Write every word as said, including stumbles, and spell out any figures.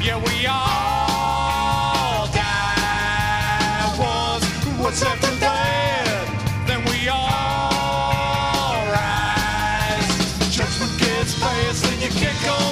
Yeah, we all die once. What's after that? Then we all rise. Judgment gets passed, then you can't go